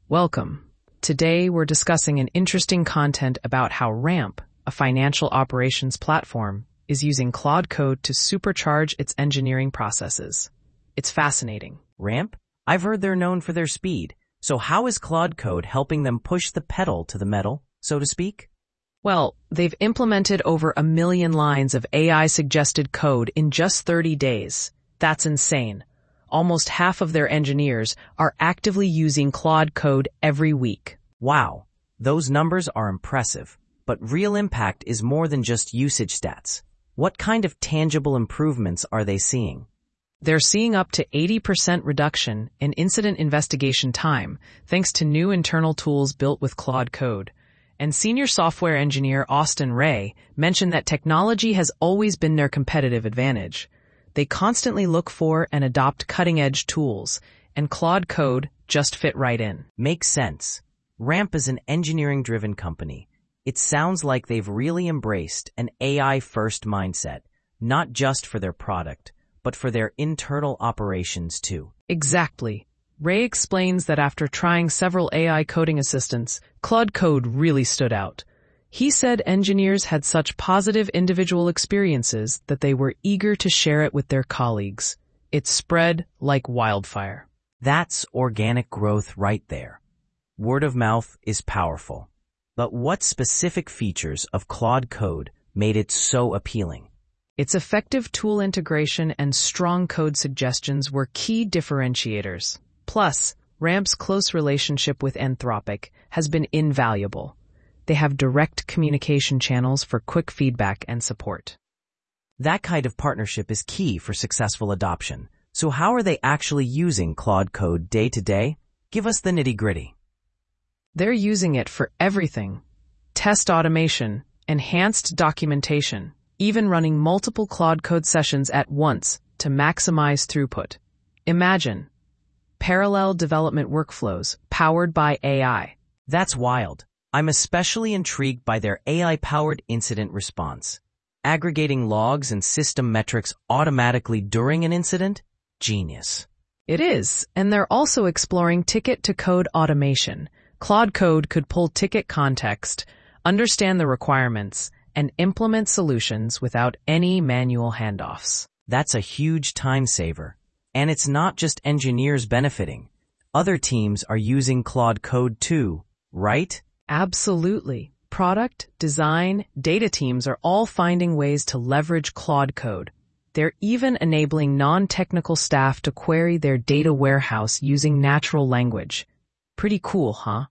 Welcome. Today we're discussing an interesting content about how Ramp, a financial operations platform, is using Claude Code to supercharge its engineering processes. It's fascinating. Ramp? I've heard they're known for their speed. So how is Claude Code helping them push the pedal to the metal, so to speak? Well, they've implemented over 1 million lines of AI-suggested code in just 30 days. That's insane. Almost half of their engineers are actively using Claude Code every week. Wow, those numbers are impressive. But real impact is more than just usage stats. What kind of tangible improvements are they seeing? They're seeing up to 80% reduction in incident investigation time thanks to new internal tools built with Claude Code. And senior software engineer Austin Ray mentioned that technology has always been their competitive advantage. They constantly look for and adopt cutting-edge tools, and Claude Code just fit right in. Makes sense. Ramp is an engineering-driven company. It sounds like they've really embraced an AI-first mindset, not just for their product, but for their internal operations too. Exactly. Ray explains that after trying several AI coding assistants, Claude Code really stood out. He said engineers had such positive individual experiences that they were eager to share it with their colleagues. It spread like wildfire. That's organic growth right there. Word of mouth is powerful. But what specific features of Claude Code made it so appealing? Its effective tool integration and strong code suggestions were key differentiators. Plus, Ramp's close relationship with Anthropic has been invaluable. They have direct communication channels for quick feedback and support. That kind of partnership is key for successful adoption. So how are they actually using Claude Code day to day? Give us the nitty-gritty. They're using it for everything. Test automation, enhanced documentation, even running multiple Claude Code sessions at once to maximize throughput. Imagine parallel development workflows powered by AI. That's wild. I'm especially intrigued by their AI-powered incident response. Aggregating logs and system metrics automatically during an incident? Genius. It is, and they're also exploring ticket-to-code automation. Claude Code could pull ticket context, understand the requirements, and implement solutions without any manual handoffs. That's a huge time saver. And it's not just engineers benefiting. Other teams are using Claude Code too, right? Absolutely. Product, design, data teams are all finding ways to leverage Claude Code. They're even enabling non-technical staff to query their data warehouse using natural language. Pretty cool, huh?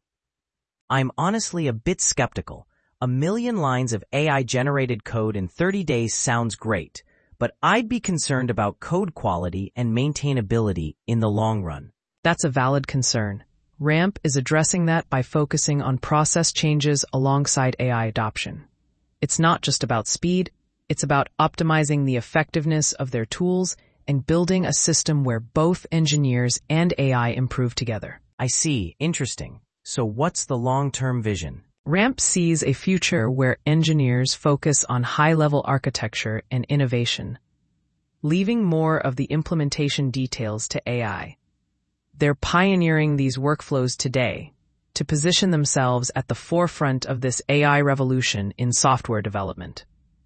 I'm honestly a bit skeptical. 1 million lines of AI-generated code in 30 days sounds great, but I'd be concerned about code quality and maintainability in the long run. That's a valid concern. Ramp is addressing that by focusing on process changes alongside AI adoption. It's not just about speed, it's about optimizing the effectiveness of their tools and building a system where both engineers and AI improve together. I see. Interesting. So what's the long-term vision? Ramp sees a future where engineers focus on high-level architecture and innovation, leaving more of the implementation details to AI. They're pioneering these workflows today to position themselves at the forefront of this AI revolution in software development.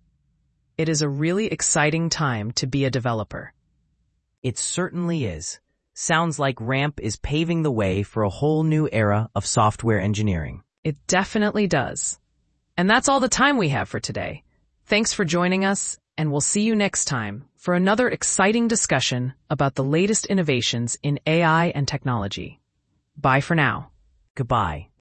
It is a really exciting time to be a developer. It certainly is. Sounds like Ramp is paving the way for a whole new era of software engineering. It definitely does. And that's all the time we have for today. Thanks for joining us, and we'll see you next time for another exciting discussion about the latest innovations in AI and technology. Bye for now. Goodbye.